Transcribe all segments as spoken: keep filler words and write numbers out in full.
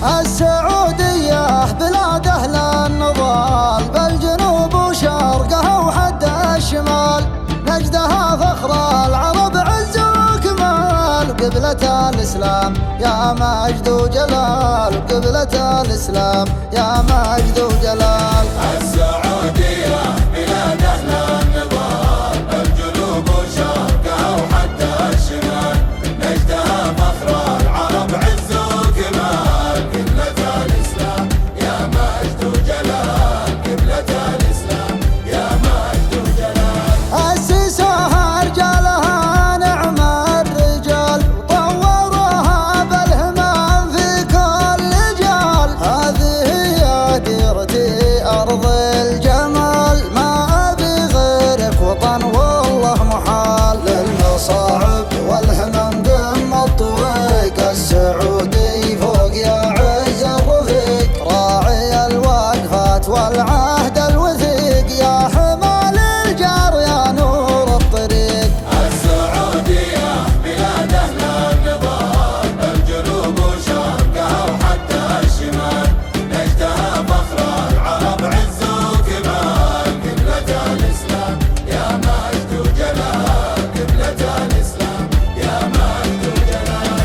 السعودية بلاد أهل النضال، بالجنوب وشرقها وحد الشمال، نجدها فخر العرب عز وكمال، قبلة الإسلام يا مجد وجلال، قبلة الإسلام يا مجد وجلال. السعودية بلاد أهل النضال، بالجنوب وشرقها وحد الشمال، نجدها فخر العرب عز وكمال، قبلة الإسلام يا مجد وجلال، قبلة الإسلام يا مجد وجلال. أسسها رجالها نعم الرجال، وطوروها بالهمام في كل جال، هذه هي ديرتي أرض الجمال، ما أبي غيرك وطن والله محال، للمصاعب والهمم دم الطريق، السعودي فوق يا عز الرفيق، راعي الوقفات والعهد الوثيق، يا حمال الجار يا نور الطريق. السعودية بلاد أهل النضال، بالجنوب وشرقها وحتى الشمال، نجدها فخر العرب عز وكمال، قبلة الإسلام يا مجد وجلال، قبلة الإسلام يا مجد وجلال.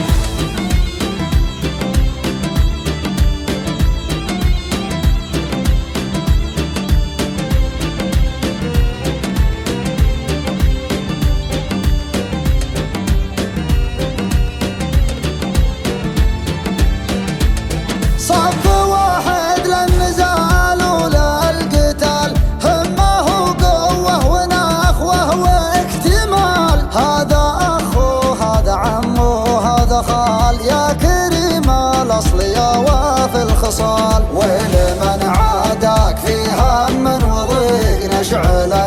صف واحد للنزال وللقتال، همه وقوة ونخوة واكتمال، هذا أخو هذا عمو هذا خال، يا كريم الأصل يا وافي الخصال، ولمن عاداك في هم وضيق نشعل